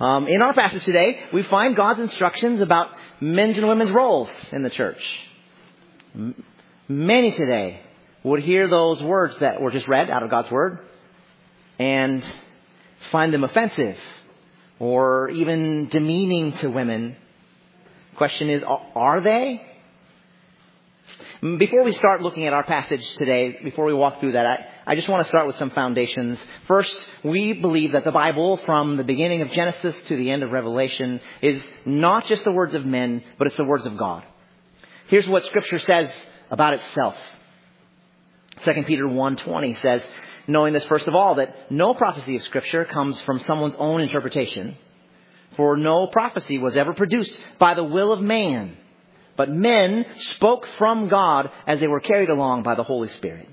In our passage today, we find God's instructions about men's and women's roles in the church. Many today would hear those words that were just read out of God's Word and find them offensive or even demeaning to women. The question is, are they? Before we start looking at our passage today, before we walk through that, I just want to start with some foundations. First, we believe that the Bible, from the beginning of Genesis to the end of Revelation, is not just the words of men, but it's the words of God. Here's what Scripture says about itself. 2 Peter 1:20 says, knowing this first of all, that no prophecy of Scripture comes from someone's own interpretation. For no prophecy was ever produced by the will of man, but men spoke from God as they were carried along by the Holy Spirit.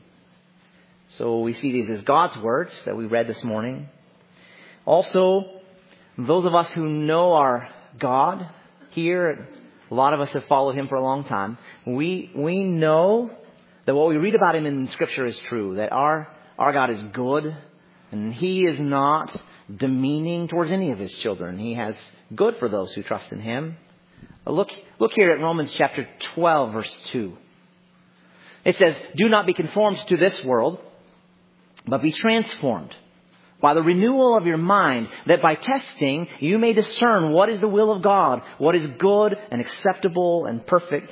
So we see these as God's words that we read this morning. Also, those of us who know our God here, a lot of us have followed Him for a long time. We know that what we read about Him in Scripture is true. That our God is good, and He is not demeaning towards any of His children. He has good for those who trust in Him. Look here at Romans chapter 12, verse 2. It says, do not be conformed to this world, but be transformed by the renewal of your mind, that by testing you may discern what is the will of God, what is good and acceptable and perfect.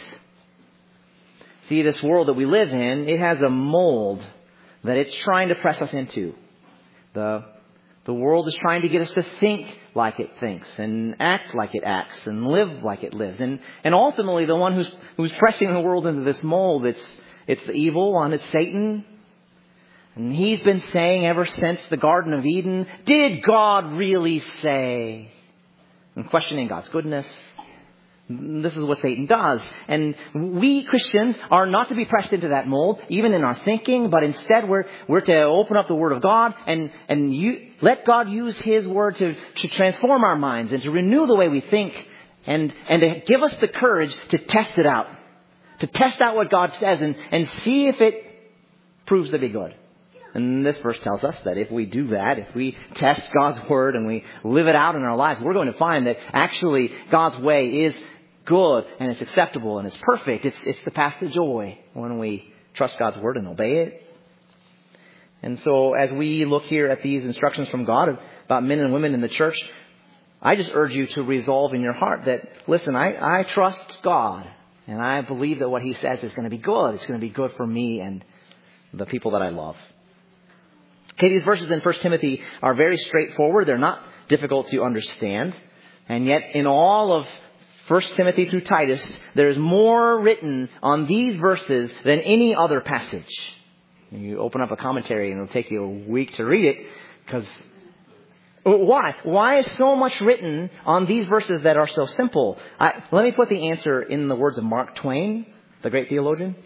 See, this world that we live in, it has a mold that it's trying to press us into. The world is trying to get us to think like it thinks and act like it acts and live like it lives. And ultimately, the one who's pressing the world into this mold, it's the evil one, it's Satan. And he's been saying ever since the Garden of Eden, did God really say? And questioning God's goodness. This is what Satan does. And we Christians are not to be pressed into that mold, even in our thinking, but instead we're to open up the Word of God and let God use His Word to transform our minds and to renew the way we think and to give us the courage to test it out. To test out what God says and see if it proves to be good. And this verse tells us that if we do that, if we test God's Word and we live it out in our lives, we're going to find that actually God's way is good and it's acceptable and it's perfect. It's the path to joy when we trust God's Word and obey it. And so as we look here at these instructions from God about men and women in the church, I just urge you to resolve in your heart that, listen, I trust God and I believe that what He says is going to be good. It's going to be good for me and the people that I love. Okay, these verses in 1 Timothy are very straightforward. They're not difficult to understand. And yet in all of 1 Timothy through Titus, there's more written on these verses than any other passage. You open up a commentary and it'll take you a week to read it. Because why? Why is so much written on these verses that are so simple? Let me put the answer in the words of Mark Twain, the great theologian.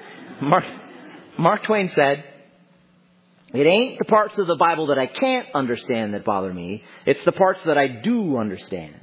Mark Twain said, it ain't the parts of the Bible that I can't understand that bother me. It's the parts that I do understand.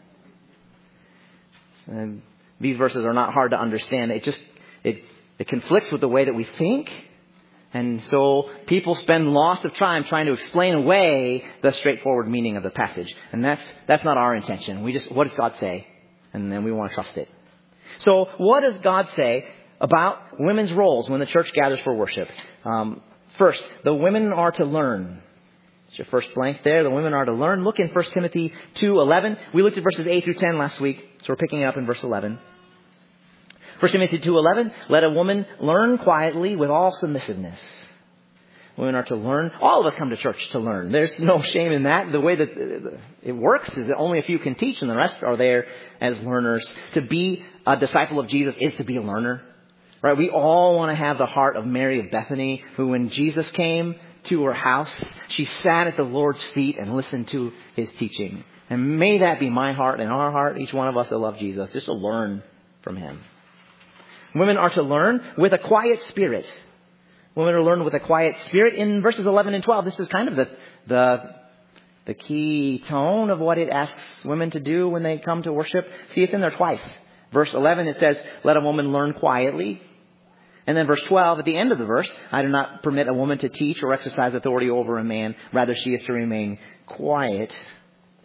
And these verses are not hard to understand. It conflicts with the way that we think. And so people spend lots of time trying to explain away the straightforward meaning of the passage. And that's not our intention. What does God say? And then we want to trust it. So what does God say about women's roles when the church gathers for worship? First, the women are to learn. It's your first blank there. The women are to learn. Look in 1 Timothy 2:11. We looked at verses 8 through 10 last week, so we're picking it up in verse 11. 1 Timothy 2:11, let a woman learn quietly with all submissiveness. Women are to learn. All of us come to church to learn. There's no shame in that. The way that it works is that only a few can teach and the rest are there as learners. To be a disciple of Jesus is to be a learner. Right, we all want to have the heart of Mary of Bethany, who when Jesus came to her house, she sat at the Lord's feet and listened to His teaching. And may that be my heart and our heart, each one of us that love Jesus, just to learn from Him. Women are to learn with a quiet spirit. Women are to learn with a quiet spirit. In verses 11 and 12, this is kind of the key tone of what it asks women to do when they come to worship. See, it's in there twice. Verse 11, it says, let a woman learn quietly. And then verse 12, at the end of the verse, I do not permit a woman to teach or exercise authority over a man. Rather, she is to remain quiet.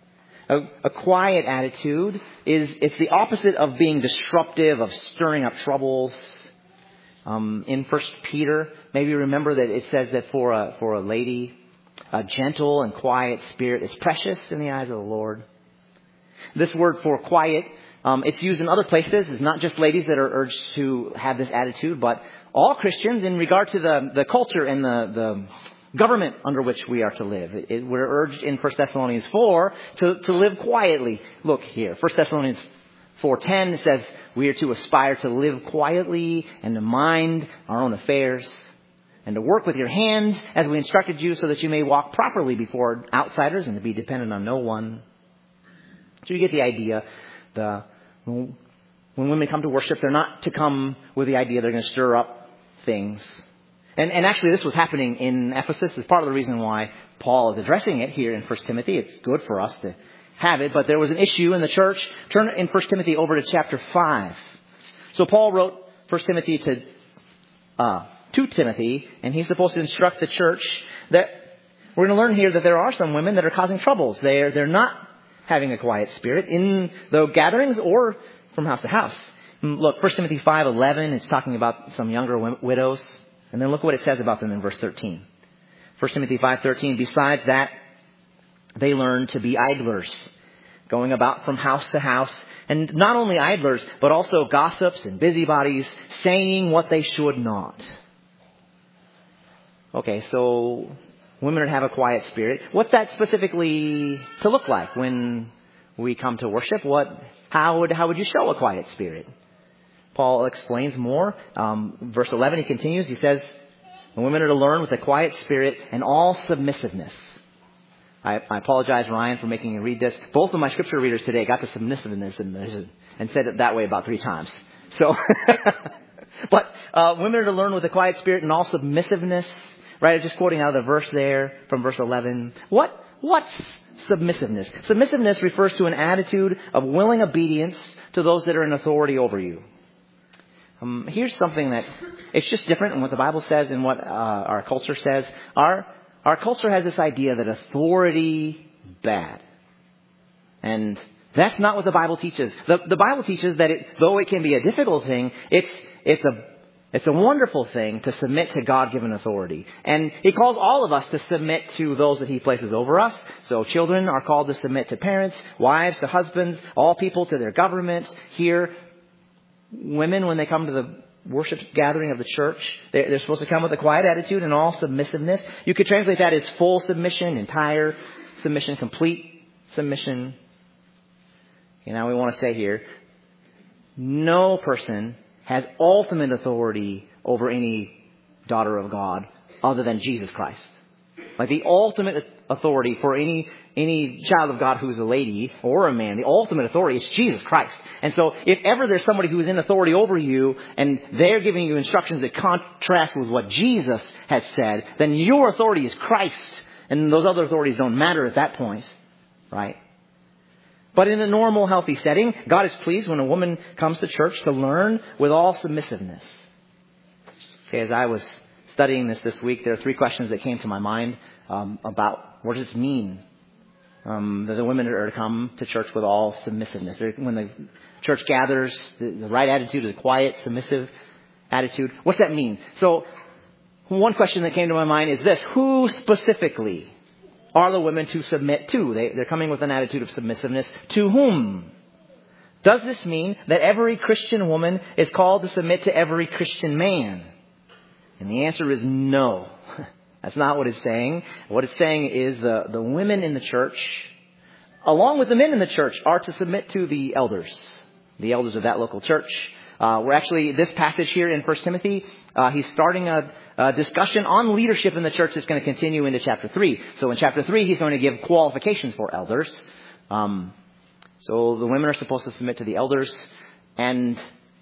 A quiet attitude it's the opposite of being disruptive, of stirring up troubles. In 1 Peter, maybe remember that it says that for a lady, a gentle and quiet spirit is precious in the eyes of the Lord. This word for quiet, it's used in other places. It's not just ladies that are urged to have this attitude, but all Christians in regard to the culture and the government under which we are to live. We're urged in 1 Thessalonians 4 to live quietly. Look here, 1 Thessalonians 4:10 says we are to aspire to live quietly and to mind our own affairs and to work with your hands as we instructed you so that you may walk properly before outsiders and to be dependent on no one. So you get the idea. When women come to worship, they're not to come with the idea they're going to stir up things. And actually this was happening in Ephesus. It's part of the reason why Paul is addressing it here in 1 Timothy. It's good for us to have it, but there was an issue in the church. Turn in 1 Timothy over to chapter 5. So Paul wrote 1 Timothy to Timothy, and he's supposed to instruct the church that we're going to learn here that there are some women that are causing troubles. They're not having a quiet spirit in the gatherings or from house to house. Look, 1 Timothy 5:11, it's talking about some younger widows. And then look what it says about them in verse 13. 1 Timothy 5:13, besides that, they learn to be idlers, going about from house to house. And not only idlers, but also gossips and busybodies, saying what they should not. Okay, so women are to have a quiet spirit. What's that specifically to look like when we come to worship? How would you show a quiet spirit? Paul explains more. Verse 11, he continues. He says, the women are to learn with a quiet spirit and all submissiveness. I apologize, Ryan, for making you read this. Both of my scripture readers today got the submissiveness and said it that way about 3 times. So, but women are to learn with a quiet spirit and all submissiveness. Right? Just quoting out of the verse there from verse 11. What's submissiveness? Submissiveness refers to an attitude of willing obedience to those that are in authority over you. Here's something that it's just different in what the Bible says and what our culture says. Our culture has this idea that authority is bad. And that's not what the Bible teaches. The Bible teaches that though it can be a difficult thing, it's a wonderful thing to submit to God-given authority. And He calls all of us to submit to those that He places over us. So children are called to submit to parents, wives to husbands, all people to their governments. Here, women, when they come to the worship gathering of the church, they're supposed to come with a quiet attitude and all submissiveness. You could translate that as full submission, entire submission, complete submission. And now we want to say here, no person has ultimate authority over any daughter of God other than Jesus Christ. Like the ultimate authority for any child of God who's a lady or a man, the ultimate authority is Jesus Christ. And so if ever there's somebody who is in authority over you and they're giving you instructions that contrast with what Jesus has said, then your authority is Christ. And those other authorities don't matter at that point. Right? But in a normal, healthy setting, God is pleased when a woman comes to church to learn with all submissiveness. Okay, as I was studying this week, there are 3 questions that came to my mind about what does this mean? That the women are to come to church with all submissiveness. When the church gathers, the right attitude is a quiet, submissive attitude. What's that mean? So one question that came to my mind is this. Who specifically are the women to submit to? They're coming with an attitude of submissiveness. To whom? Does this mean that every Christian woman is called to submit to every Christian man? And the answer is no. That's not what it's saying. What it's saying is the women in the church, along with the men in the church, are to submit to the elders of that local church. We're actually, this passage here in 1 Timothy, he's starting a discussion on leadership in the church that's going to continue into chapter 3. So in chapter 3, he's going to give qualifications for elders. So the women are supposed to submit to the elders, and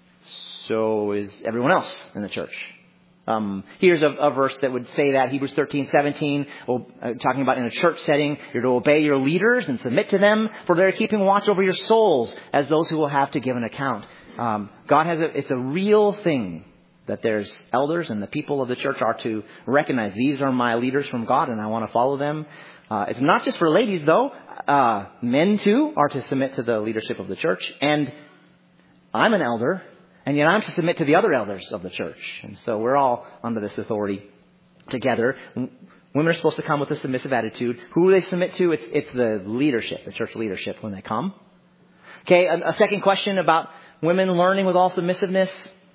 so is everyone else in the church. Here's a verse that would say that, Hebrews 13:17, talking about in a church setting, you're to obey your leaders and submit to them, for they're keeping watch over your souls as those who will have to give an account. God has it's a real thing that there's elders, and the people of the church are to recognize these are my leaders from God and I want to follow them. It's not just for ladies though. men too are to submit to the leadership of the church. And I'm an elder, and yet I'm to submit to the other elders of the church. And so we're all under this authority together. Women are supposed to come with a submissive attitude. Who do they submit to? It's the leadership, the church leadership when they come. Okay, a second question about women learning with all submissiveness.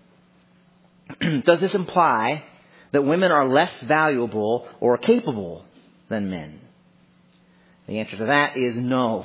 Does this imply that women are less valuable or capable than men? The answer to that is no.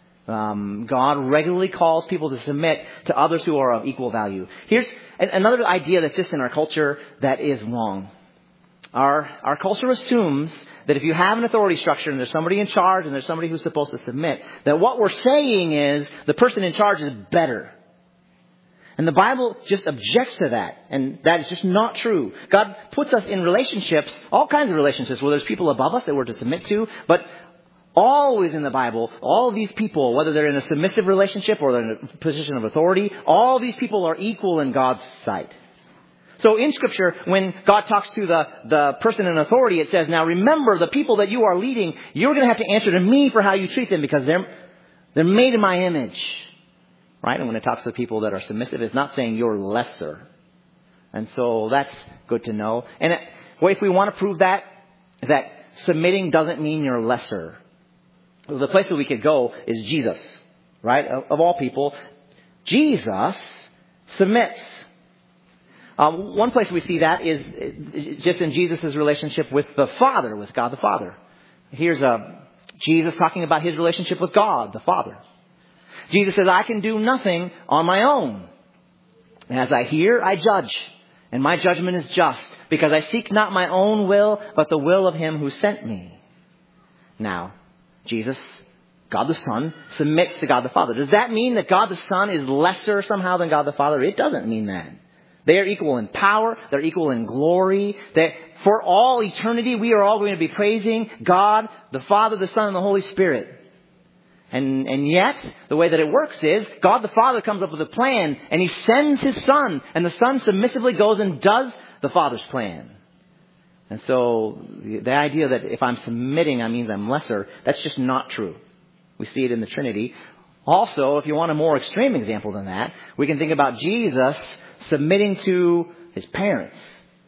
God regularly calls people to submit to others who are of equal value. Here's another idea that's just in our culture that is wrong. Our culture assumes that if you have an authority structure and there's somebody in charge and there's somebody who's supposed to submit, that what we're saying is the person in charge is better. And the Bible just objects to that. And that is just not true. God puts us in relationships, all kinds of relationships, where there's people above us that we're to submit to. But always in the Bible, all of these people, whether they're in a submissive relationship or they're in a position of authority, all these people are equal in God's sight. So in Scripture, when God talks to the person in authority, it says, now remember the people that you are leading, you're going to have to answer to me for how you treat them because they're made in my image. Right? And when it talks to the people that are submissive, it's not saying you're lesser. And so that's good to know. And if we want to prove that submitting doesn't mean you're lesser, the place that we could go is Jesus. Right? Of all people, Jesus submits. One place we see that is just in Jesus' relationship with the Father, with God the Father. Here's Jesus talking about his relationship with God the Father. Jesus says, I can do nothing on my own. As I hear, I judge. And my judgment is just, because I seek not my own will, but the will of him who sent me. Now, Jesus, God the Son, submits to God the Father. Does that mean that God the Son is lesser somehow than God the Father? It doesn't mean that. They are equal in power. They're equal in glory. That for all eternity, we are all going to be praising God, the Father, the Son, and the Holy Spirit. And yet, the way that it works is, God the Father comes up with a plan, and he sends his Son, and the Son submissively goes and does the Father's plan. And so, the idea that if I'm submitting, that means I'm lesser, that's just not true. We see it in the Trinity. Also, if you want a more extreme example than that, we can think about Jesus submitting to his parents.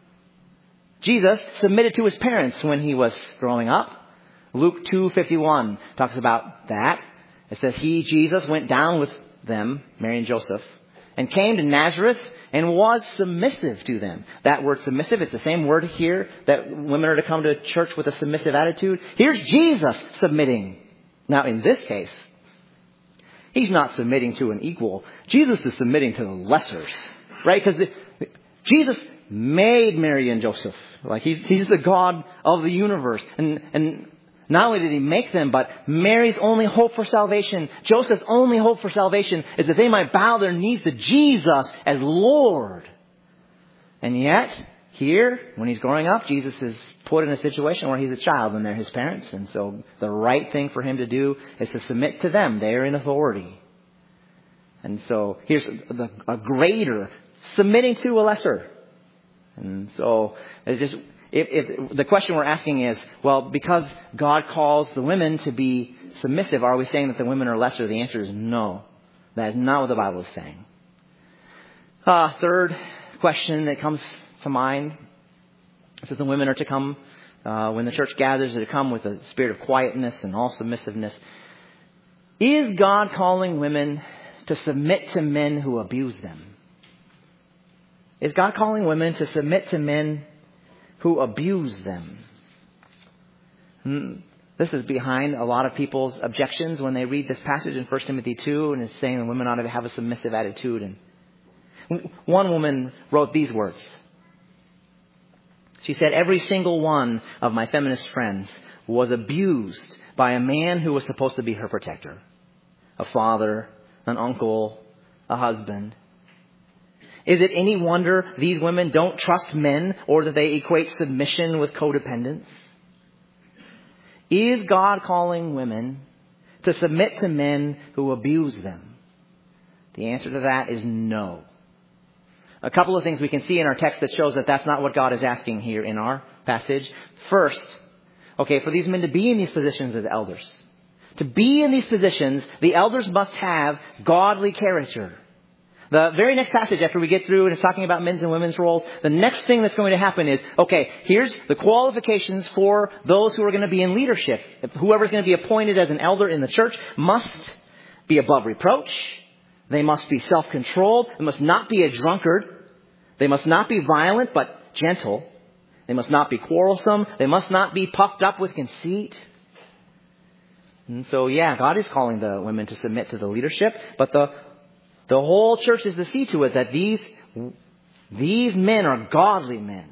Jesus submitted to his parents when he was growing up. Luke 2:51 talks about that. It says, he, Jesus, went down with them, Mary and Joseph, and came to Nazareth and was submissive to them. That word submissive, it's the same word here that women are to come to church with a submissive attitude. Here's Jesus submitting. Now, in this case, he's not submitting to an equal. Jesus is submitting to the lessers, right? Because Jesus made Mary and Joseph. Like he's the God of the universe. And not only did he make them, but Mary's only hope for salvation, Joseph's only hope for salvation is that they might bow their knees to Jesus as Lord. And yet, here, when he's growing up, Jesus is put in a situation where he's a child and they're his parents. And so the right thing for him to do is to submit to them. They're in authority. And so here's a greater submitting to a lesser. And so it's just, if the question we're asking is, well, because God calls the women to be submissive, are we saying that the women are lesser? The answer is no. That is not what the Bible is saying. Third question that comes to mind is that the women are to come, when the church gathers, to come with a spirit of quietness and all submissiveness. Is God calling women to submit to men who abuse them? Is God calling women to submit to men who abuse them? This is behind a lot of people's objections when they read this passage in 1 Timothy 2, and it's saying that women ought to have a submissive attitude. And one woman wrote these words. She said, every single one of my feminist friends was abused by a man who was supposed to be her protector. A father, an uncle, a husband. Is it any wonder these women don't trust men or that they equate submission with codependence? Is God calling women to submit to men who abuse them? The answer to that is no. A couple of things we can see in our text that shows that that's not what God is asking here in our passage. First, for these men to be in these positions as elders, To be in these positions, the elders must have godly character. The very next passage after we get through and it's talking about men's and women's roles, the next thing that's going to happen is, okay, here's the qualifications for those who are going to be in leadership. Whoever's going to be appointed as an elder in the church must be above reproach. They must be self-controlled. They must not be a drunkard. They must not be violent but gentle. They must not be quarrelsome. They must not be puffed up with conceit. And so, God is calling the women to submit to the leadership, but the whole church is to see to it that these men are godly men.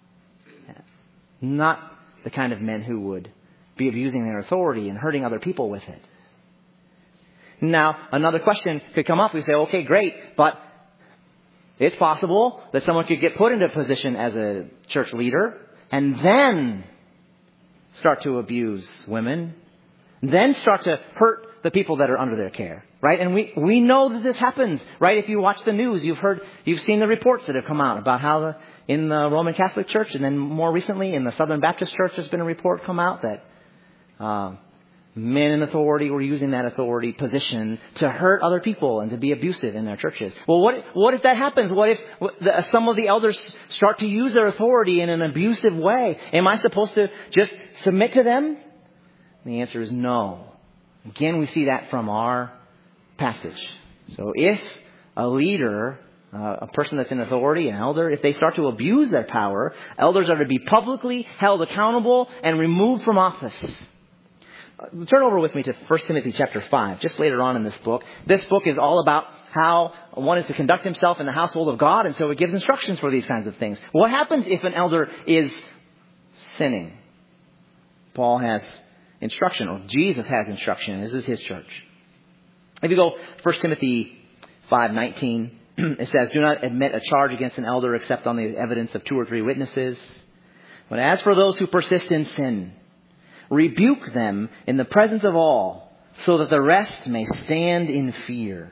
Not the kind of men who would be abusing their authority and hurting other people with it. Now, another question could come up. We say, okay, great, but it's possible that someone could get put into a position as a church leader and then start to abuse women, then start to hurt the people that are under their care, right? And we know that this happens, right? If you watch the news, you've seen the reports that have come out about how in the Roman Catholic Church and then more recently in the Southern Baptist Church, there's been a report come out that men in authority were using that authority position to hurt other people and to be abusive in their churches. Well, what if that happens? What if some of the elders start to use their authority in an abusive way? Am I supposed to just submit to them? And the answer is no. Again, we see that from our passage. So if a leader, a person that's in authority, an elder, if they start to abuse their power, elders are to be publicly held accountable and removed from office. Turn over with me to 1 Timothy chapter 5, just later on in this book. This book is all about how one is to conduct himself in the household of God, and so it gives instructions for these kinds of things. What happens if an elder is sinning? Paul has instruction, or Jesus has instruction. This is his church. If you go 1 Timothy 5:19, it says, "Do not admit a charge against an elder except on the evidence of 2 or 3 witnesses. But as for those who persist in sin, rebuke them in the presence of all, so that the rest may stand in fear."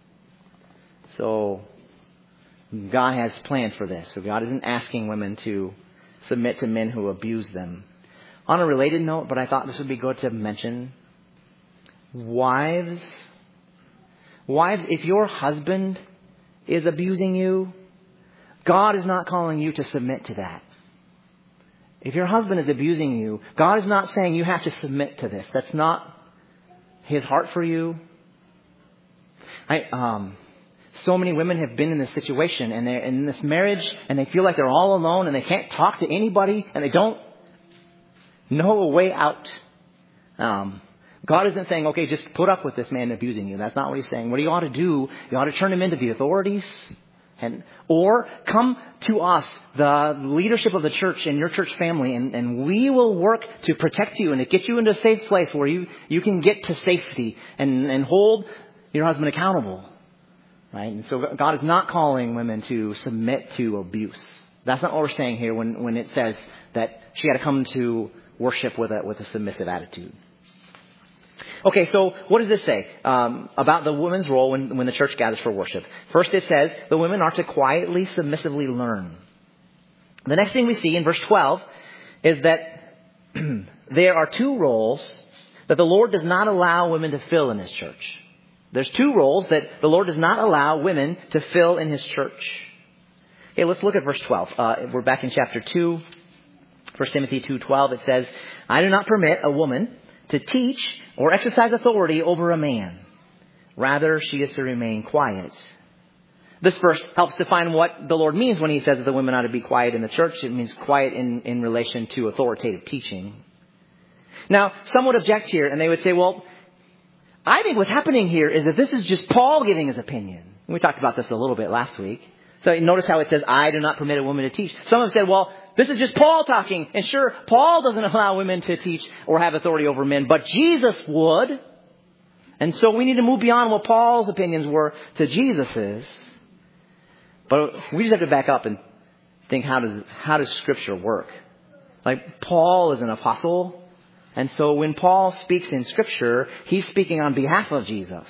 So God has plans for this. So God isn't asking women to submit to men who abuse them. On a related note, but I thought this would be good to mention, wives, if your husband is abusing you, God is not calling you to submit to that. If your husband is abusing you, God is not saying you have to submit to this. That's not his heart for you. So many women have been in this situation and they're in this marriage and they feel like they're all alone and they can't talk to anybody and they don't know a way out. God isn't saying, okay, just put up with this man abusing you. That's not what he's saying. What you ought to do, you ought to turn him into the authorities. Or come to us, the leadership of the church and your church family, and we will work to protect you and to get you into a safe place where you can get to safety and hold your husband accountable. Right? And so God is not calling women to submit to abuse. That's not what we're saying here when it says that she had to come to worship with a submissive attitude. Okay, so what does this say about the woman's role when the church gathers for worship? First, it says the women are to quietly, submissively learn. The next thing we see in verse 12 is that there are 2 roles that the Lord does not allow women to fill in His church. There's 2 roles that the Lord does not allow women to fill in His church. Okay, let's look at verse 12. We're back in chapter 2, 1 Timothy 2:12. It says, "I do not permit a woman to teach or exercise authority over a man. Rather, she is to remain quiet." This verse helps define what the Lord means when He says that the women ought to be quiet in the church. It means quiet in relation to authoritative teaching. Now, some would object here and they would say, well, I think what's happening here is that this is just Paul giving his opinion. We talked about this a little bit last week. So notice how it says, "I do not permit a woman to teach." Some have said, well, this is just Paul talking. And sure, Paul doesn't allow women to teach or have authority over men, but Jesus would. And so we need to move beyond what Paul's opinions were to Jesus's. But we just have to back up and think, how does Scripture work? Like, Paul is an apostle. And so when Paul speaks in Scripture, he's speaking on behalf of Jesus.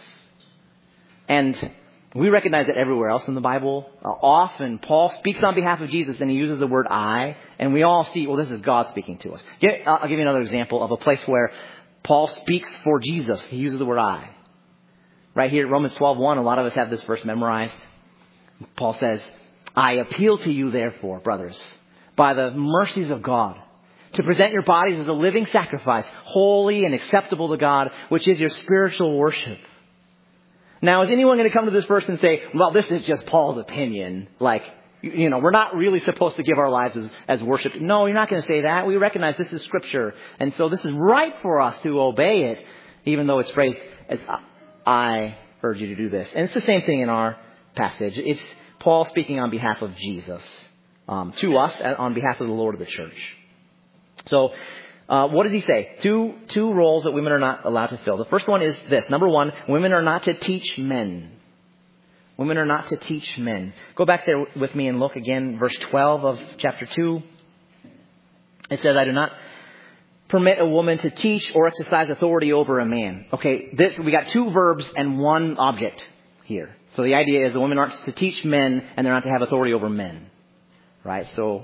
And we recognize that everywhere else in the Bible. Often Paul speaks on behalf of Jesus and he uses the word "I." And we all see, well, this is God speaking to us. I'll give you another example of a place where Paul speaks for Jesus. He uses the word I. Right here, Romans 12:1, a lot of us have this verse memorized. Paul says, I appeal to you, therefore, brothers, by the mercies of God, to present your bodies as a living sacrifice, holy and acceptable to God, which is your spiritual worship. Now, is anyone going to come to this verse and say, well, this is just Paul's opinion? Like, we're not really supposed to give our lives as worship. No, you're not going to say that. We recognize this is Scripture. And so this is right for us to obey it, even though it's phrased as, I urge you to do this. And it's the same thing in our passage. It's Paul speaking on behalf of Jesus to us on behalf of the Lord of the church. So what does he say? Two roles that women are not allowed to fill. The first one is this. Number one, women are not to teach men. Women are not to teach men. Go back there with me and look again, verse 12 of chapter 2. It says, I do not permit a woman to teach or exercise authority over a man. Okay, we got two verbs and one object here. So the idea is the women aren't to teach men and they're not to have authority over men. Right? So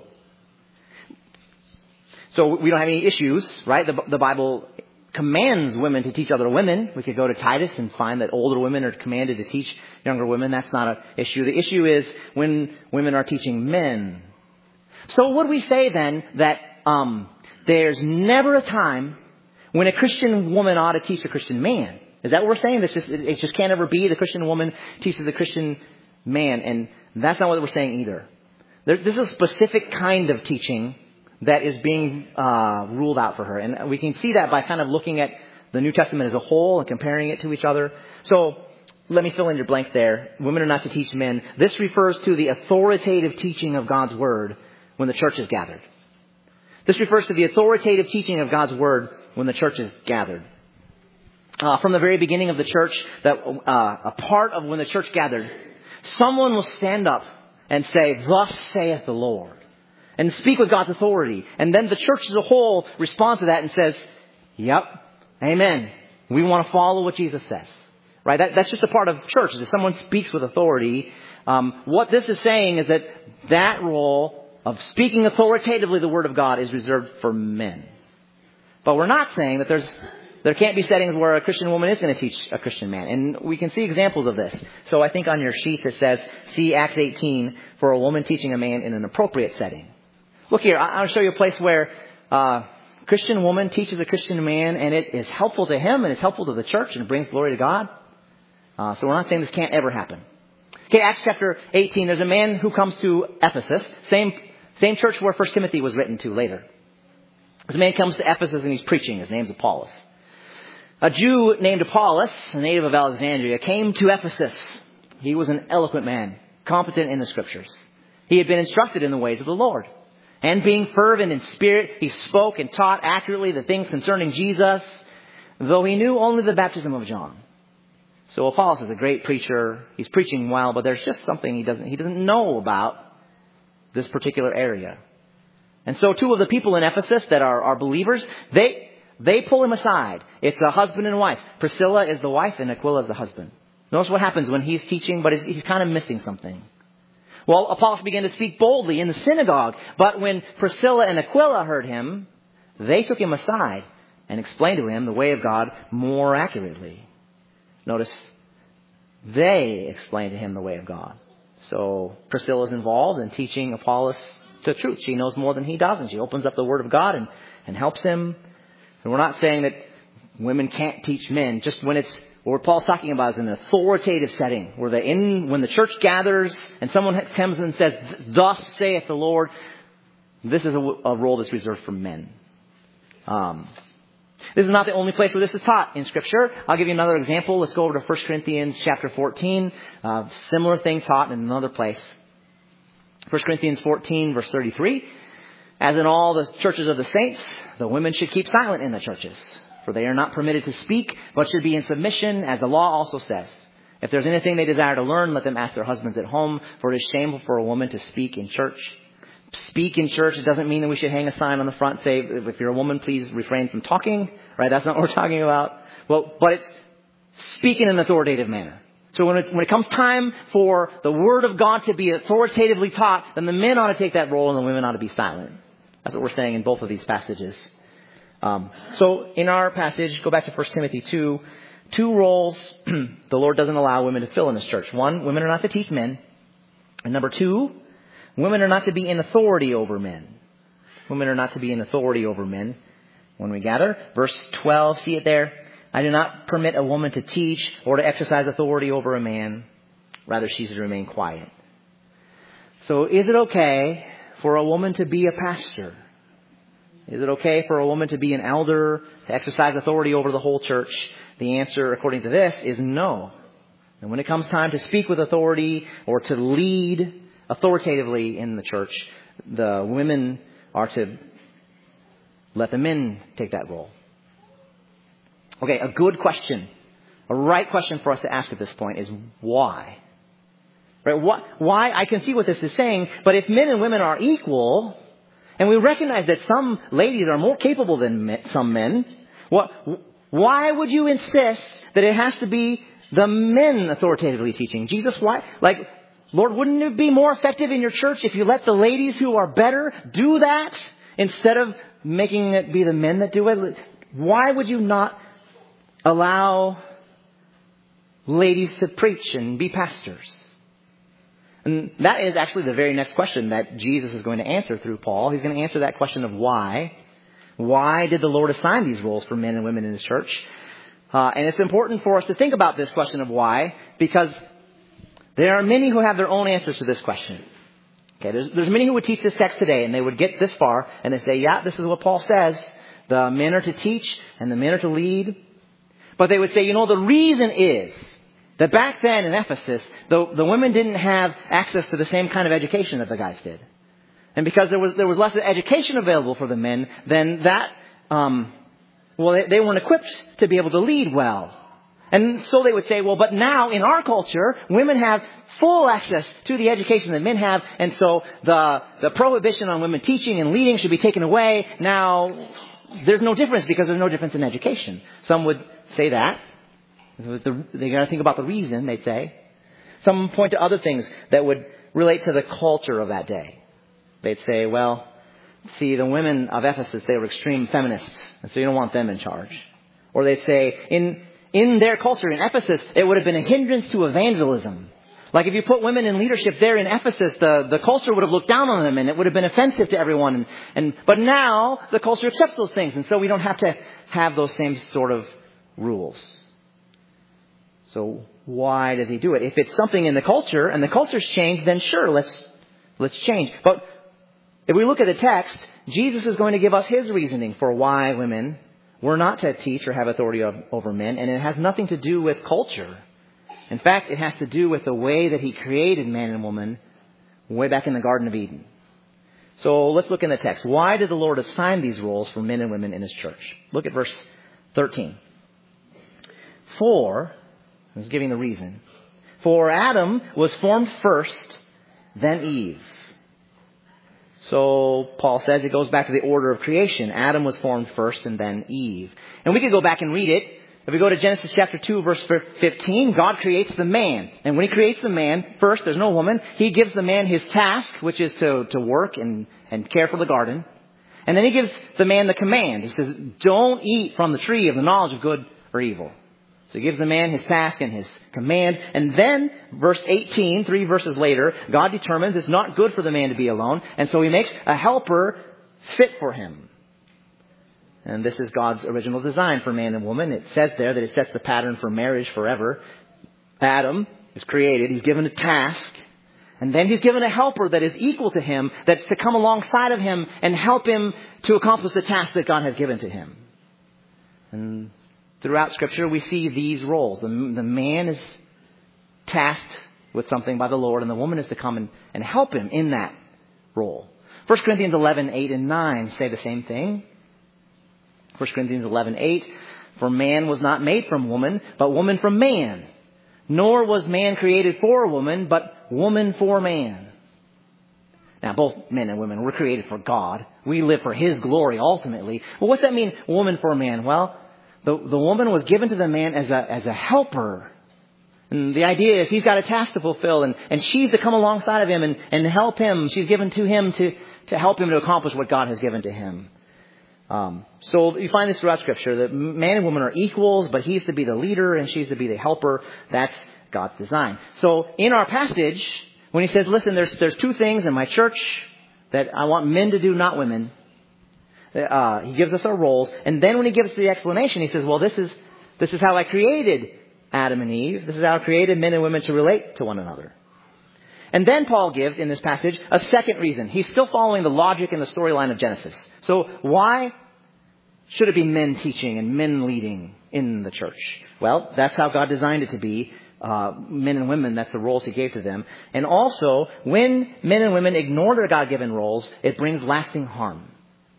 we don't have any issues, right? The Bible commands women to teach other women. We could go to Titus and find that older women are commanded to teach younger women. That's not an issue. The issue is when women are teaching men. So would we say then that there's never a time when a Christian woman ought to teach a Christian man? Is that what we're saying? It just can't ever be the Christian woman teaches the Christian man. And that's not what we're saying either. This is a specific kind of teaching that is being ruled out for her. And we can see that by kind of looking at the New Testament as a whole and comparing it to each other. So let me fill in your blank there. Women are not to teach men. This refers to the authoritative teaching of God's Word when the church is gathered. This refers to the authoritative teaching of God's Word when the church is gathered. From the very beginning of the church, a part of when the church gathered, someone will stand up and say, thus saith the Lord. And speak with God's authority. And then the church as a whole responds to that and says, yep, amen. We want to follow what Jesus says. Right? That's just a part of church. If someone speaks with authority, what this is saying is that role of speaking authoritatively the Word of God is reserved for men. But we're not saying that there can't be settings where a Christian woman is going to teach a Christian man. And we can see examples of this. So I think on your sheets it says, see Acts 18 for a woman teaching a man in an appropriate setting. Look here, I'll show you a place where a Christian woman teaches a Christian man and it is helpful to him and it's helpful to the church and it brings glory to God. So we're not saying this can't ever happen. Okay, Acts chapter 18, there's a man who comes to Ephesus, same church where 1 Timothy was written to later. This man comes to Ephesus and he's preaching. His name's Apollos. A Jew named Apollos, a native of Alexandria, came to Ephesus. He was an eloquent man, competent in the Scriptures. He had been instructed in the ways of the Lord. And being fervent in spirit, he spoke and taught accurately the things concerning Jesus, though he knew only the baptism of John. So Apollos is a great preacher. He's preaching well, but there's just something he doesn't know about this particular area. And so two of the people in Ephesus that are believers, they pull him aside. It's a husband and wife. Priscilla is the wife and Aquila is the husband. Notice what happens when he's teaching, but he's kind of missing something. Well, Apollos began to speak boldly in the synagogue, but when Priscilla and Aquila heard him, they took him aside and explained to him the way of God more accurately. Notice, they explained to him the way of God. So Priscilla's involved in teaching Apollos the truth. She knows more than he does, and she opens up the Word of God and helps him. And we're not saying that women can't teach men, just when it's what Paul's talking about is an authoritative setting where when the church gathers and someone comes and says, thus saith the Lord, this is a role that's reserved for men. This is not the only place where this is taught in Scripture. I'll give you another example. Let's go over to 1 Corinthians chapter 14. Similar thing taught in another place. 1 Corinthians 14 verse 33. As in all the churches of the saints, the women should keep silent in the churches. For they are not permitted to speak, but should be in submission, as the law also says. If there's anything they desire to learn, let them ask their husbands at home, for it is shameful for a woman to speak in church. Speak in church, it doesn't mean that we should hang a sign on the front, say, if you're a woman, please refrain from talking. Right? That's not what we're talking about. Well, but it's speak in an authoritative manner. So when it comes time for the Word of God to be authoritatively taught, then the men ought to take that role and the women ought to be silent. That's what we're saying in both of these passages. So in our passage, go back to 1 Timothy 2, two roles the Lord doesn't allow women to fill in this church. One, women are not to teach men. And number two, women are not to be in authority over men. Women are not to be in authority over men when we gather. Verse 12, see it there? I do not permit a woman to teach or to exercise authority over a man. Rather, she's to remain quiet. So is it okay for a woman to be a pastor? Is it okay for a woman to be an elder, to exercise authority over the whole church? The answer, according to this, is no. And when it comes time to speak with authority or to lead authoritatively in the church, the women are to let the men take that role. Okay, a good question, a right question for us to ask at this point is why? Right? Why? I can see what this is saying, but if men and women are equal, and we recognize that some ladies are more capable than some men, why would you insist that it has to be the men authoritatively teaching? Jesus, why? Like, Lord, wouldn't it be more effective in your church if you let the ladies who are better do that instead of making it be the men that do it? Why would you not allow ladies to preach and be pastors? And that is actually the very next question that Jesus is going to answer through Paul. He's going to answer that question of why. Why did the Lord assign these roles for men and women in His church? And it's important for us to think about this question of why, because there are many who have their own answers to this question. Okay, there's many who would teach this text today, and they would get this far, and they say, yeah, this is what Paul says. The men are to teach, and the men are to lead. But they would say, the reason is that back then in Ephesus, the women didn't have access to the same kind of education that the guys did. And because there was less education available for the men, then that, they weren't equipped to be able to lead well. And so they would say, but now in our culture, women have full access to the education that men have. And so the prohibition on women teaching and leading should be taken away. Now, there's no difference because there's no difference in education. Some would say that. They got to think about the reason, they'd say. Some point to other things that would relate to the culture of that day. They'd say, the women of Ephesus, they were extreme feminists, and so you don't want them in charge. Or they'd say, in their culture, in Ephesus, it would have been a hindrance to evangelism. Like if you put women in leadership there in Ephesus, the culture would have looked down on them, and it would have been offensive to everyone. But now the culture accepts those things, and so we don't have to have those same sort of rules. So why does he do it? If it's something in the culture and the culture's changed, then sure, let's change. But if we look at the text, Jesus is going to give us his reasoning for why women were not to teach or have authority over men. And it has nothing to do with culture. In fact, it has to do with the way that he created man and woman way back in the Garden of Eden. So let's look in the text. Why did the Lord assign these roles for men and women in his church? Look at verse 13. He's giving the reason. For Adam was formed first, then Eve. So Paul says it goes back to the order of creation. Adam was formed first and then Eve. And we could go back and read it. If we go to Genesis chapter 2, verse 15, God creates the man. And when he creates the man, first, there's no woman. He gives the man his task, which is to work and care for the garden. And then he gives the man the command. He says, don't eat from the tree of the knowledge of good or evil. So he gives the man his task and his command. And then, verse 18, 3 verses later, God determines it's not good for the man to be alone. And so he makes a helper fit for him. And this is God's original design for man and woman. It says there that it sets the pattern for marriage forever. Adam is created. He's given a task. And then he's given a helper that is equal to him, that's to come alongside of him and help him to accomplish the task that God has given to him. And throughout Scripture, we see these roles. The man is tasked with something by the Lord, and the woman is to come and help him in that role. 1 Corinthians 11, 8 and 9 say the same thing. 1 Corinthians 11, 8, for man was not made from woman, but woman from man. Nor was man created for woman, but woman for man. Now, both men and women were created for God. We live for his glory ultimately. Well, what's that mean, woman for man? Well, the woman was given to the man as a helper. And the idea is he's got a task to fulfill, and she's to come alongside of him and help him. She's given to him to help him to accomplish what God has given to him. So you find this throughout Scripture, that man and woman are equals, but he's to be the leader and she's to be the helper. That's God's design. So in our passage, when he says, listen, there's two things in my church that I want men to do, not women. He gives us our roles. And then when he gives us the explanation, he says, well, this is how I created Adam and Eve. This is how I created men and women to relate to one another. And then Paul gives, in this passage, a second reason. He's still following the logic and the storyline of Genesis. So why should it be men teaching and men leading in the church? Well, that's how God designed it to be. Men and women, that's the roles he gave to them. And also, when men and women ignore their God-given roles, it brings lasting harm.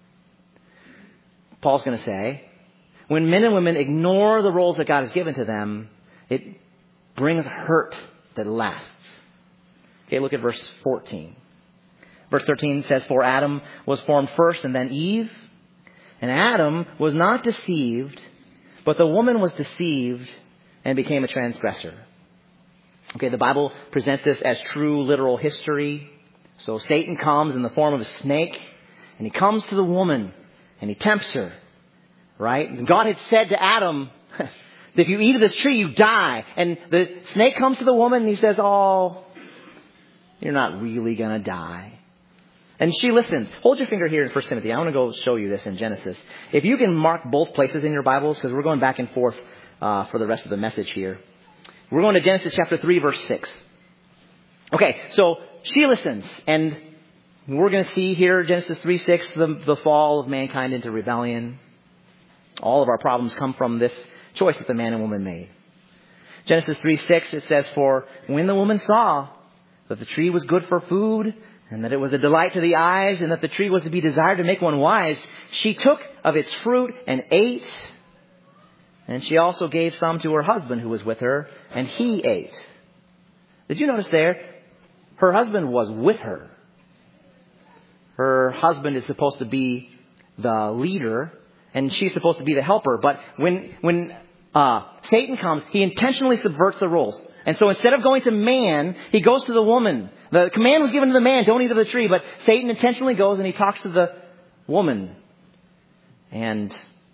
Paul's going to say, when men and women ignore the roles that God has given to them, it brings hurt that lasts. Okay, look at verse 14. Verse 13 says, for Adam was formed first and then Eve. And Adam was not deceived, but the woman was deceived and became a transgressor. Okay, the Bible presents this as true literal history. So Satan comes in the form of a snake, and he comes to the woman, and he tempts her. Right? And God had said to Adam, if you eat of this tree, you die. And the snake comes to the woman, and he says, oh, you're not really going to die. And she listens. Hold your finger here in 1 Timothy. I want to go show you this in Genesis. If you can mark both places in your Bibles, because we're going back and forth for the rest of the message here. We're going to Genesis chapter 3, verse 6. Okay, so she listens. And we're going to see here, Genesis 3:6, the fall of mankind into rebellion. All of our problems come from this choice that the man and woman made. Genesis 3:6, it says, for when the woman saw that the tree was good for food, and that it was a delight to the eyes, and that the tree was to be desired to make one wise, she took of its fruit and ate. And she also gave some to her husband who was with her, and he ate. Did you notice there? Her husband was with her. Her husband is supposed to be the leader, and she's supposed to be the helper. But when Satan comes, he intentionally subverts the roles. And so instead of going to man, he goes to the woman. The command was given to the man, don't eat of the tree. But Satan intentionally goes and he talks to the woman. And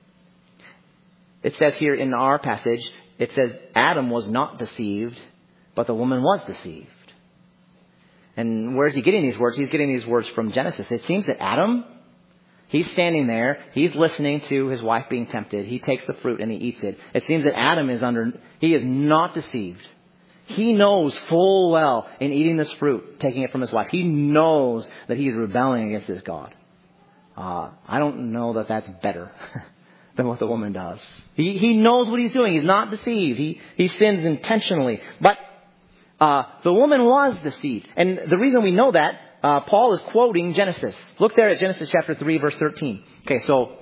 it says here in our passage, it says Adam was not deceived, but the woman was deceived. And where is he getting these words? He's getting these words from Genesis. It seems that Adam, he's standing there. He's listening to his wife being tempted. He takes the fruit and he eats it. It seems that Adam he is not deceived. He knows full well in eating this fruit, taking it from his wife. He knows that he is rebelling against his God. I don't know that that's better than what the woman does. He knows what he's doing. He's not deceived. He sins intentionally. But the woman was deceived. And the reason we know that, Paul is quoting Genesis. Look there at Genesis chapter 3, verse 13. Okay, so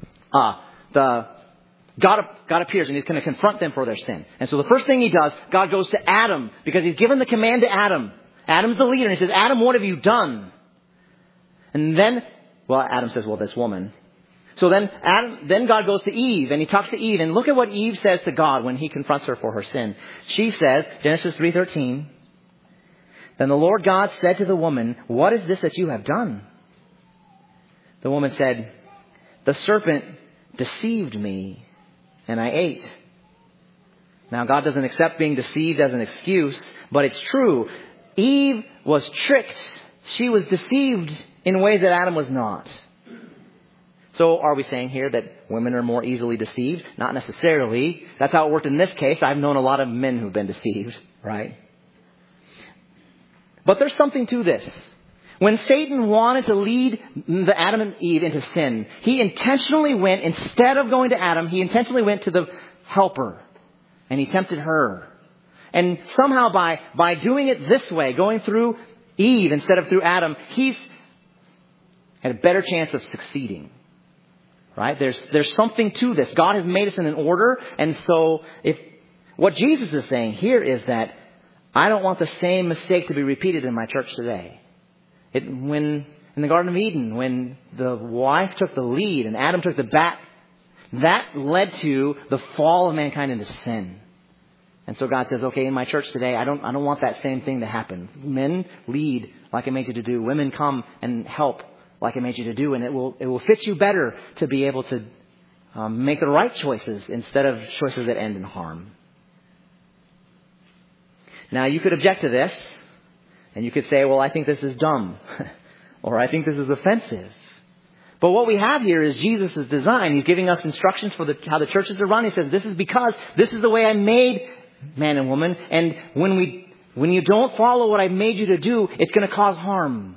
God appears and he's going to confront them for their sin. And so the first thing he does, God goes to Adam because he's given the command to Adam. Adam's the leader. And he says, Adam, what have you done? And then, Adam says, this woman. So then God goes to Eve and he talks to Eve. And look at what Eve says to God when he confronts her for her sin. She says, Genesis 3:13, then the Lord God said to the woman, what is this that you have done? The woman said, the serpent deceived me and I ate. Now, God doesn't accept being deceived as an excuse, but it's true. Eve was tricked. She was deceived in ways that Adam was not. So are we saying here that women are more easily deceived? Not necessarily. That's how it worked in this case. I've known a lot of men who've been deceived, right? But there's something to this. When Satan wanted to lead the Adam and Eve into sin, he intentionally went, instead of going to Adam, he intentionally went to the helper. And he tempted her. And somehow by doing it this way, going through Eve instead of through Adam, he's had a better chance of succeeding. Right? There's something to this. God has made us in an order. And so what Jesus is saying here is that I don't want the same mistake to be repeated in my church today. When in the Garden of Eden, when the wife took the lead and Adam took the back, that led to the fall of mankind into sin. And so God says, okay, in my church today, I don't want that same thing to happen. Men lead like I made you to do. Women come and help like I made you to do, and it will fit you better to be able to make the right choices instead of choices that end in harm. Now, you could object to this, and you could say, well, I think this is dumb, or I think this is offensive. But what we have here is Jesus' design. He's giving us instructions for how the churches are run. He says, this is because this is the way I made man and woman, and when you don't follow what I made you to do, it's going to cause harm.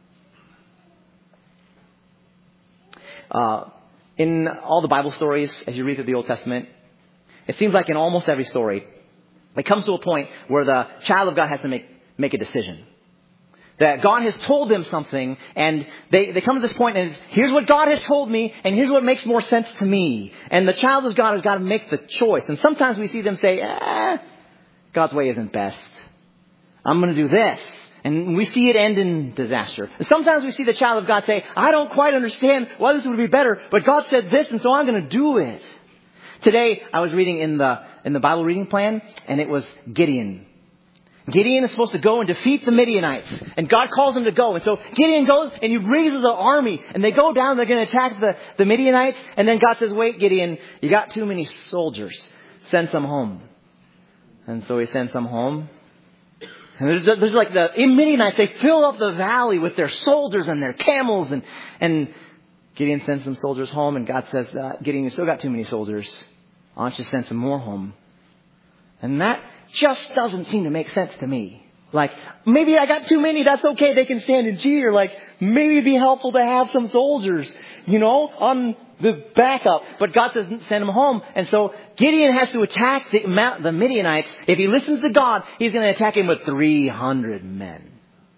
In all the Bible stories, as you read through the Old Testament, it seems like in almost every story, it comes to a point where the child of God has to make a decision. That God has told them something, and they come to this point, and here's what God has told me, and here's what makes more sense to me. And the child of God has got to make the choice. And sometimes we see them say, God's way isn't best. I'm going to do this. And we see it end in disaster. And sometimes we see the child of God say, I don't quite understand why this would be better, but God said this, and so I'm going to do it. Today, I was reading in the Bible reading plan, and it was Gideon. Gideon is supposed to go and defeat the Midianites. And God calls him to go. And so Gideon goes and he raises an army. And they go down, they're going to attack the Midianites. And then God says, wait, Gideon, you got too many soldiers. Send some home. And so he sends some home. And there's like the Midianites, they fill up the valley with their soldiers and their camels. And Gideon sends some soldiers home. And God says, Gideon, you still got too many soldiers. Why don't you send some more home? And that just doesn't seem to make sense to me. Like, maybe I got too many, that's okay, they can stand and cheer. Like, maybe it'd be helpful to have some soldiers, on the backup. But God says, send them home. And so Gideon has to attack the Midianites. If he listens to God, he's going to attack him with 300 men.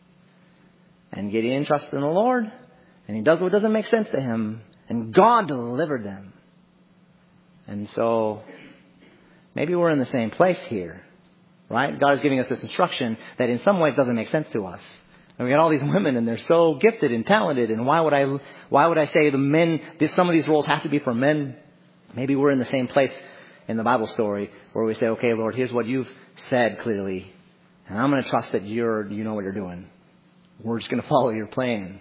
And Gideon trusts in the Lord, and he does what doesn't make sense to him. And God delivered them. And so maybe we're in the same place here, right? God is giving us this instruction that in some ways doesn't make sense to us. And we got all these women, and they're so gifted and talented. And why would I say the men? Some of these roles have to be for men. Maybe we're in the same place in the Bible story where we say, "Okay, Lord, here's what you've said clearly, and I'm going to trust that you know what you're doing. We're just going to follow your plan."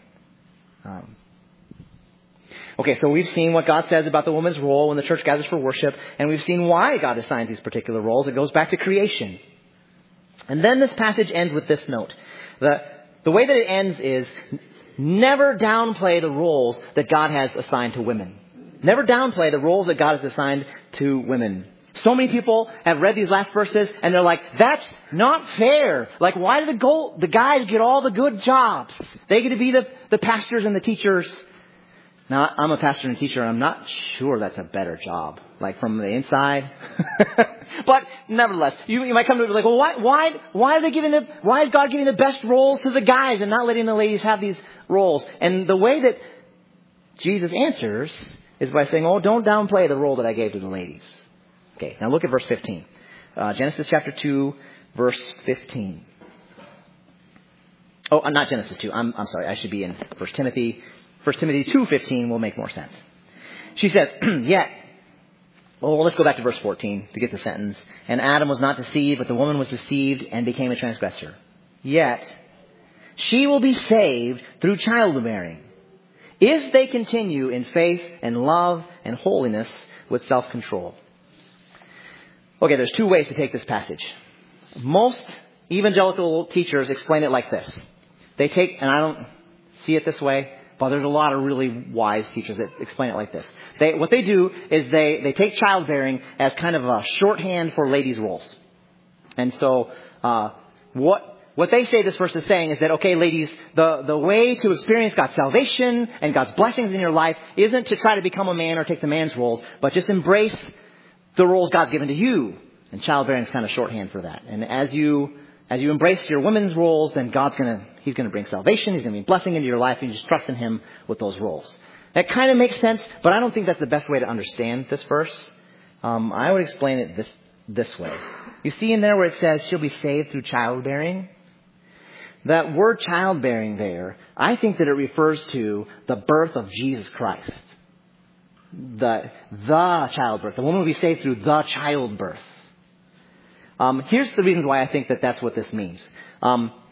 Okay, so we've seen what God says about the woman's role when the church gathers for worship, and we've seen why God assigns these particular roles. It goes back to creation. And then this passage ends with this note. The way that it ends is, never downplay the roles that God has assigned to women. Never downplay the roles that God has assigned to women. So many people have read these last verses, and they're like, that's not fair. Like, why do the guys get all the good jobs? They get to be the pastors and the teachers. Now, I'm a pastor and a teacher, and I'm not sure that's a better job, like from the inside. But nevertheless, you might come to be like, well, why is God giving the best roles to the guys and not letting the ladies have these roles? And the way that Jesus answers is by saying, oh, don't downplay the role that I gave to the ladies. Okay, now look at verse 15. Genesis chapter 2, verse 15. Oh, not Genesis 2. I'm sorry. I should be in 1 Timothy. 1 Timothy 2:15 will make more sense. She says, let's go back to verse 14 to get the sentence. And Adam was not deceived, but the woman was deceived and became a transgressor. Yet, she will be saved through childbearing, if they continue in faith and love and holiness with self-control. Okay, there's two ways to take this passage. Most evangelical teachers explain it like this. And I don't see it this way, but there's a lot of really wise teachers that explain it like this. What they do is they take childbearing as kind of a shorthand for ladies' roles. And so what they say this verse is saying is that, okay, ladies, the way to experience God's salvation and God's blessings in your life isn't to try to become a man or take the man's roles, but just embrace the roles God's given to you. And childbearing is kind of shorthand for that. And as you embrace your women's roles, then He's going to bring salvation. He's going to be blessing into your life, and you just trust in Him with those roles. That kind of makes sense, but I don't think that's the best way to understand this verse. I would explain it this way. You see in there where it says she'll be saved through childbearing? That word childbearing there, I think that it refers to the birth of Jesus Christ. The childbirth. The woman will be saved through the childbirth. Here's the reasons why I think that that's what this means.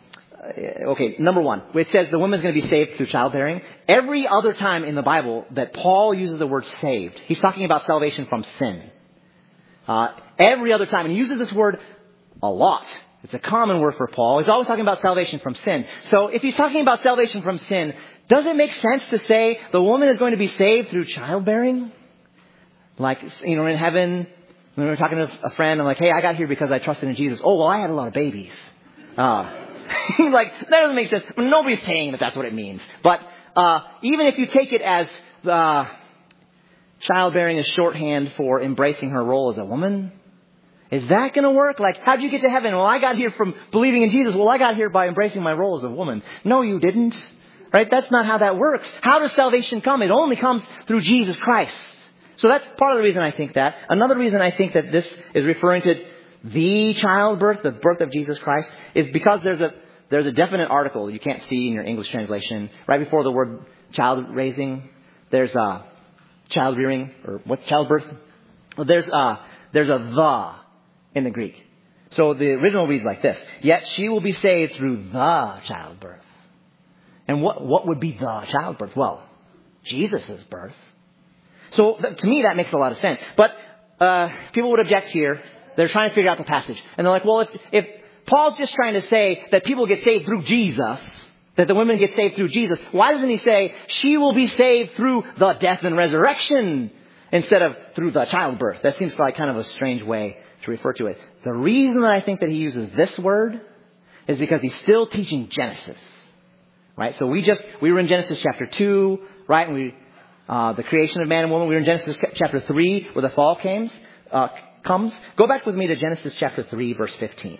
okay, number one, it says the woman's going to be saved through childbearing. Every other time in the Bible that Paul uses the word saved, he's talking about salvation from sin. Every other time, and he uses this word a lot. It's a common word for Paul. He's always talking about salvation from sin. So if he's talking about salvation from sin, does it make sense to say the woman is going to be saved through childbearing? Like, in heaven, when we were talking to a friend, I'm like, hey, I got here because I trusted in Jesus. Oh, well, I had a lot of babies. Like, that doesn't make sense. Nobody's saying that that's what it means. But even if you take it as childbearing is shorthand for embracing her role as a woman, is that going to work? Like, how'd you get to heaven? Well, I got here from believing in Jesus. Well, I got here by embracing my role as a woman. No, you didn't. Right? That's not how that works. How does salvation come? It only comes through Jesus Christ. So that's part of the reason I think that. Another reason I think that this is referring to the childbirth, the birth of Jesus Christ, is because there's a definite article you can't see in your English translation. Right before the word child raising, there's child rearing, or what's childbirth? Well, there's a the in the Greek. So the original reads like this: yet she will be saved through the childbirth. And what would be the childbirth? Well, Jesus' birth. So to me, that makes a lot of sense. But people would object here. They're trying to figure out the passage. And they're like, well, if Paul's just trying to say that people get saved through Jesus, that the women get saved through Jesus, why doesn't he say she will be saved through the death and resurrection instead of through the childbirth? That seems like kind of a strange way to refer to it. The reason that I think that he uses this word is because he's still teaching Genesis. Right? So we were in Genesis chapter 2, right? And the creation of man and woman. We were in Genesis chapter 3 where the fall comes. Go back with me to Genesis chapter 3, verse 15.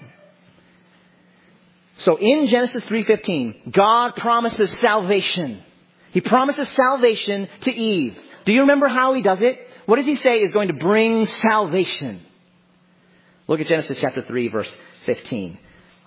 So in Genesis 3:15, God promises salvation. He promises salvation to Eve. Do you remember how he does it? What does he say is going to bring salvation? Look at Genesis chapter 3, verse 15.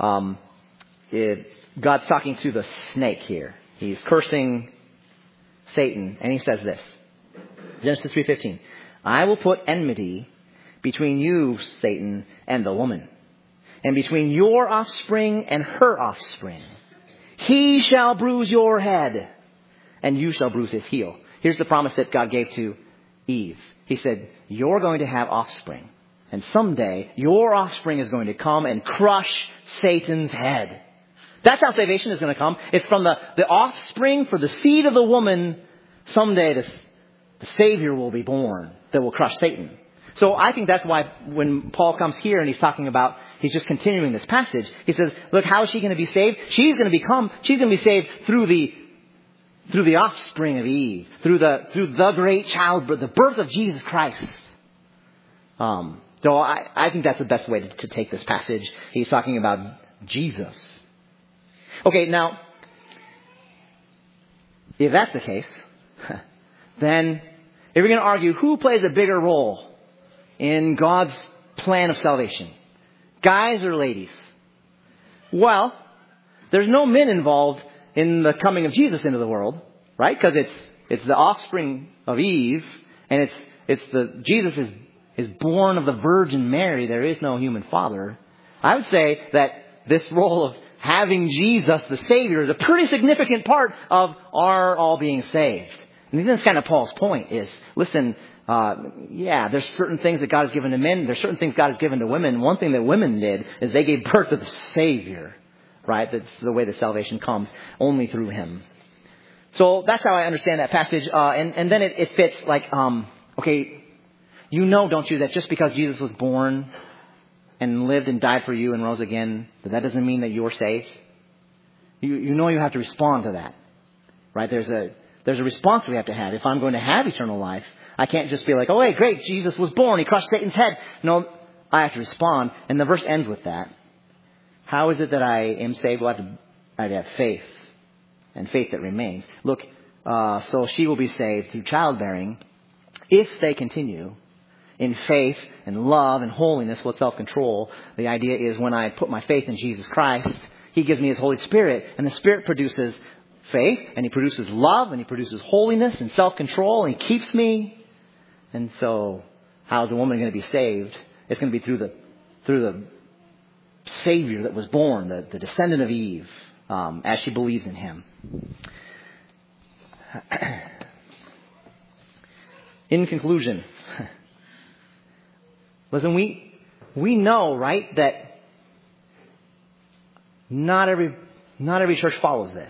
God's talking to the snake here. He's cursing Satan, and he says this. Genesis 3:15. I will put enmity between you, Satan, and the woman, and between your offspring and her offspring. He shall bruise your head, and you shall bruise his heel. Here's the promise that God gave to Eve. He said, you're going to have offspring, and someday your offspring is going to come and crush Satan's head. That's how salvation is going to come. It's from the offspring, for the seed of the woman. Someday the Savior will be born that will crush Satan. So I think that's why when Paul comes here and he's just continuing this passage. He says, look, how is she going to be saved? She's going to be saved through the offspring of Eve, through the great childbirth, the birth of Jesus Christ. So I think that's the best way to take this passage. He's talking about Jesus. Okay, now, if that's the case, then if you're going to argue who plays a bigger role in God's plan of salvation, guys or ladies? Well, there's no men involved in the coming of Jesus into the world, right? Because it's the offspring of Eve, and Jesus is born of the Virgin Mary. There is no human father. I would say that this role of having Jesus, the Savior, is a pretty significant part of our all being saved. And that's kind of Paul's point is, listen, there's certain things that God has given to men. There's certain things God has given to women. One thing that women did is they gave birth to the Savior, right? That's the way that salvation comes, only through him. So that's how I understand that passage. And then it fits like, okay, don't you, that just because Jesus was born and lived and died for you and rose again, that doesn't mean that you're saved. You have to respond to that, right? There's a response we have to have. If I'm going to have eternal life, I can't just be like, oh, hey, great, Jesus was born. He crushed Satan's head. No, I have to respond. And the verse ends with that. How is it that I am saved? Well, I have to have faith, and faith that remains. Look, so she will be saved through childbearing if they continue in faith and love and holiness with self-control. The idea is when I put my faith in Jesus Christ, he gives me his Holy Spirit, and the Spirit produces faith, and he produces love, and he produces holiness and self-control, and he keeps me. And so how is a woman going to be saved? It's going to be through the Savior that was born, the descendant of Eve. as she believes in him. In conclusion, listen, we know, right, that not every church follows this.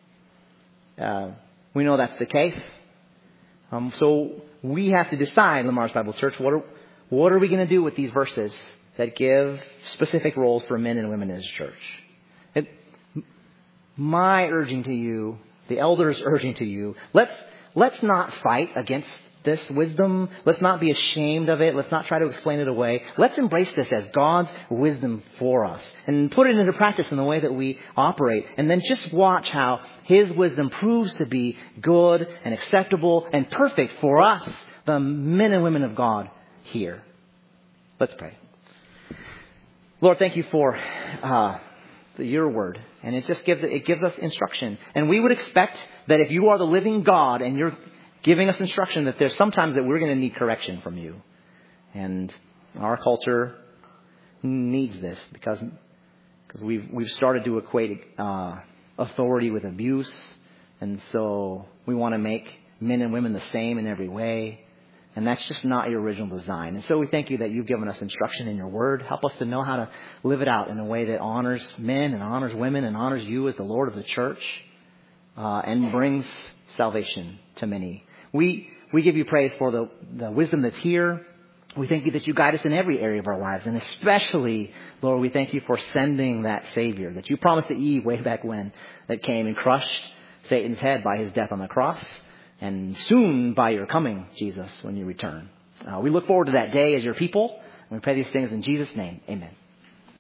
We know that's the case. So we have to decide, Lamar's Bible Church, what are we going to do with these verses that give specific roles for men and women in His church? My urging to you, the elders urging to you, let's not fight against this wisdom. Let's not be ashamed of it. Let's not try to explain it away. Let's embrace this as God's wisdom for us and put it into practice in the way that we operate. And then just watch how His wisdom proves to be good and acceptable and perfect for us, the men and women of God here. Let's pray. Lord, thank you for your word. And it just gives us instruction. And we would expect that if you are the living God and you're giving us instruction, that there's sometimes that we're going to need correction from you. And our culture needs this because we've started to equate authority with abuse. And so we want to make men and women the same in every way. And that's just not your original design. And so we thank you that you've given us instruction in your word. Help us to know how to live it out in a way that honors men and honors women and honors you as the Lord of the church and brings salvation to many. We give you praise for the wisdom that's here. We thank you that you guide us in every area of our lives. And especially, Lord, we thank you for sending that Savior that you promised to Eve way back when, that came and crushed Satan's head by his death on the cross. And soon by your coming, Jesus, when you return. We look forward to that day as your people. And we pray these things in Jesus' name. Amen.